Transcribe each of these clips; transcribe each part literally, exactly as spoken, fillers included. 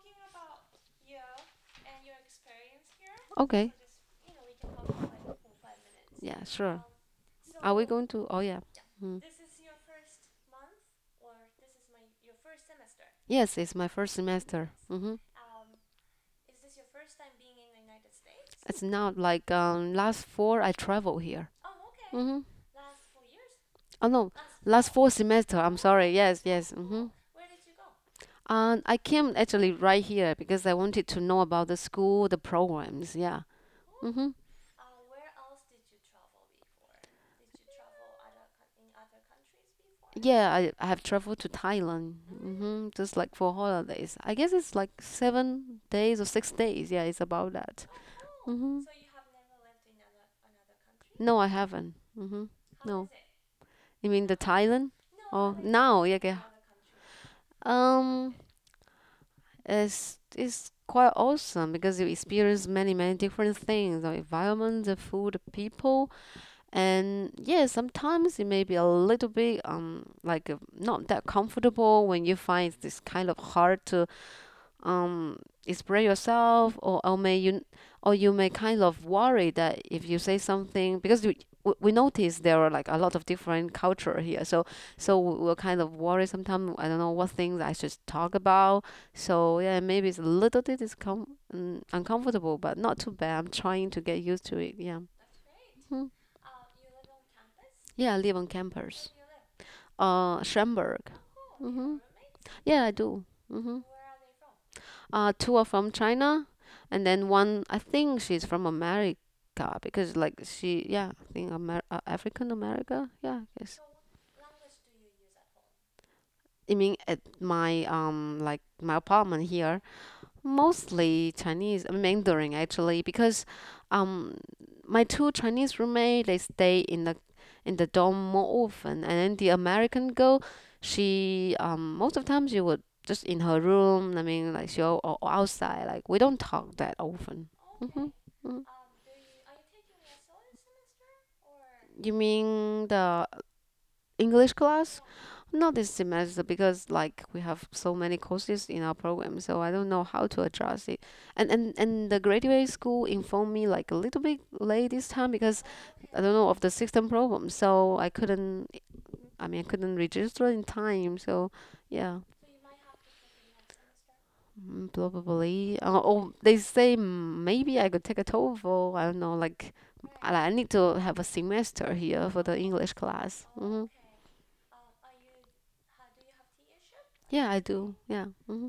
Okay. Yeah, sure. Are we going to? Oh, yeah. Mm. Yes, it's my first semester. Mm-hmm. It's not like um last four I travel here. Mm-hmm. Oh no, last four semester. I'm sorry. Yes, yes. Mm-hmm. Um, I came actually right here because I wanted to know about the school, the programs. Yeah. Mm-hmm. Yeah, I, I have traveled to Thailand. Mm-hmm. Just like for holidays. I guess it's like seven days or six days. Yeah, it's about that. Mm-hmm. No, I haven't. Mm-hmm. No. You mean the Thailand? Oh, now, yeah, okay. Um, it's it's quite awesome because you experience many many different things: the environment, the food, the people, and yeah, sometimes it may be a little bit um like uh, not that comfortable when you find this kind of hard to um express yourself, or, or may you or you may kind of worry that if you say something, because you, we we notice there are like a lot of different culture here, so so we- we're kind of worried sometimes. I don't know what things I should talk about. So yeah, maybe it's a little bit discom- mm, uncomfortable, but not too bad. I'm trying to get used to it. Yeah. Mhm. Yeah, I live on campus. Uh, Schemberg. Mhm. Yeah, I do. Mhm. Uh, two are from China, and then one, I think she's from America because like she, yeah, I think Amer- uh, African America. Yeah, I guess. I mean, at my um like my apartment here, mostly Chinese, uh, Mandarin actually, because um my two Chinese roommate, they stay in the in the dorm more often, and then the American girl, she um most of the time she would just in her room. I mean, like she or, or outside. Like we don't talk that often. Hmm. Hmm. You mean the English class? Not this semester because like we have so many courses in our program, so I don't know how to adjust it. And and and the graduate school informed me like a little bit late this time because I don't know of the system problem, so I couldn't. I mean, I couldn't register in time. So yeah, mm, probably. Uh, or they say maybe I could take a TOEFL. I don't know. Like I I need to have a semester here for the English class. Hmm. Yeah, I do. Yeah. Hmm.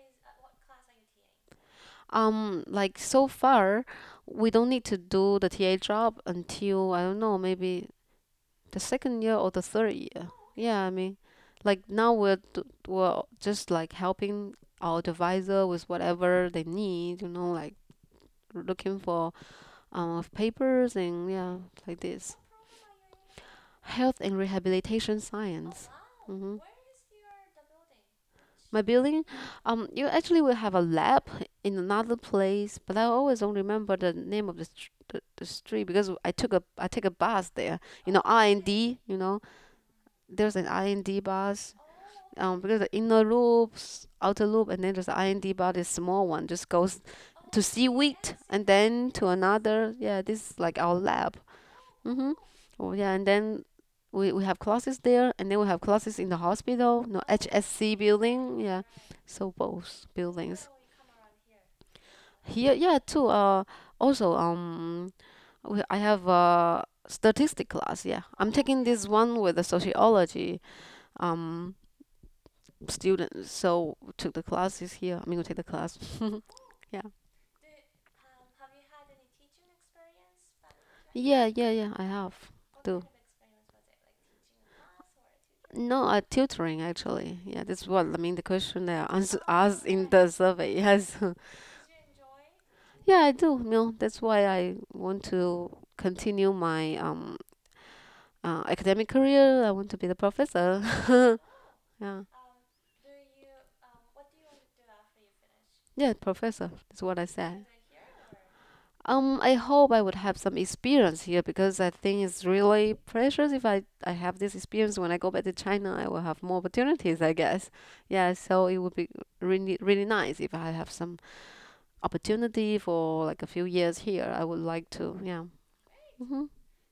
Um, like so far, we don't need to do the T A job until I don't know, maybe the second year or the third year. Yeah, I mean, like now we're d- we're just like helping our advisor with whatever they need, you know, like looking for um papers and yeah, like this. Health and rehabilitation science. Hmm. My building, um, you actually will have a lab in another place, but I always don't remember the name of the str- the, the street because I took a I take a bus there. You know, R and D. You know, there's an R and D bus. Um, because the inner loops, outer loop, and then there's the R and D bus, this small one, just goes to seaweed and then to another. Yeah, this is like our lab. Mm-hmm. Oh yeah, and then we, we have classes there, and then we have classes in the hospital, no H S C building. Yeah, so both buildings. Here, yeah, too. Uh, also, um, we, I have a statistic class. Yeah, I'm taking this one with the sociology um students. So we took the classes here. I mean, we take the class. Yeah. Yeah, yeah, yeah. I have. Do. No, uh, tutoring actually. Yeah, that's what I mean. The question there answer asked in the survey. Yes. Yeah, I do. You know, that's why I want to continue my um uh, academic career. I want to be the professor. Yeah. Yeah, professor. That's what I said. Um, I hope I would have some experience here because I think it's really precious. If I I have this experience when I go back to China, I will have more opportunities, I guess. Yeah, so it would be really really nice if I have some opportunity for like a few years here. I would like to, yeah. Mm-hmm.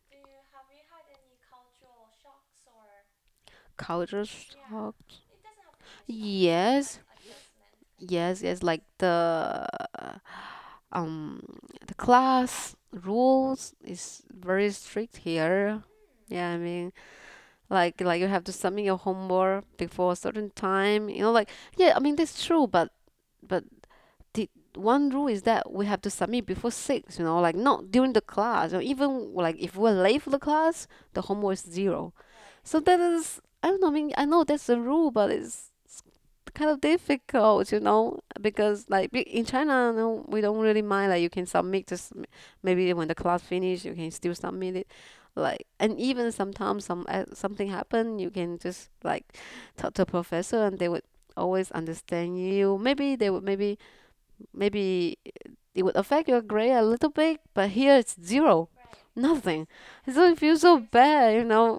Culture shock. Yes, yes, yes. Like the um the class rules is very strict here. Yeah, I mean, like like you have to submit your homework before a certain time. You know, like yeah, I mean that's true, but but the one rule is that we have to submit before six. You know, like not during the class, or even like if we're late for the class, the homework is zero. So that is, I don't know. I mean, I know that's a rule, but it's kind of difficult, you know, because like be- in China, no, we don't really mind. Like you can submit just m- maybe when the class finish, you can still submit it. Like and even sometimes some uh, something happen, you can just like talk to a professor and they would always understand you. Maybe they would maybe maybe it would affect your grade a little bit, but here it's zero, nothing. So it feels so bad, you know.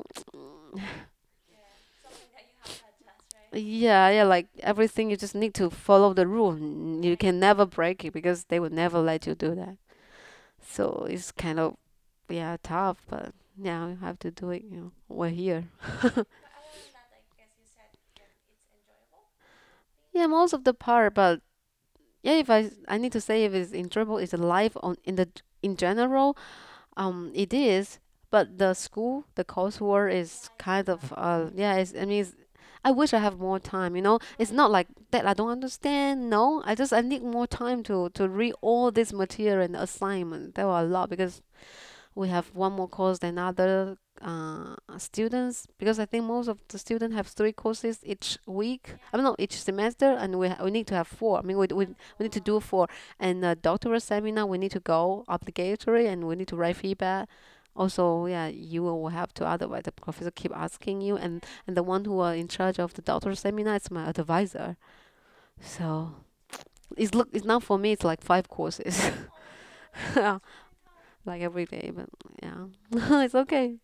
Yeah, yeah, like everything you just need to follow the rule. N- You can never break it because they would never let you do that. So it's kind of yeah, tough, but yeah, we have to do it, you know. We're here. Yeah, most of the part, but yeah, if I I need to say if it's enjoyable, it's life on in the in general. Um, it is, but the school, the coursework is kind of uh yeah, it's, I mean, it's, I wish I have more time, you know. It's not like that I don't understand. No, I just I need more time to to read all this material and assignment. There were a lot because we have one more course than other uh, students because I think most of the students have three courses each week. I don't know each semester, and we ha- we need to have four. I mean, we we, we need to do four. And uh, doctoral seminar we need to go obligatory, and we need to write feedback. Also, yeah, you will have to. Otherwise, the professor keep asking you, and and the one who are in charge of the doctoral seminar is my advisor. So it's look it's now for me it's like five courses. Yeah, like every day, but yeah, it's okay.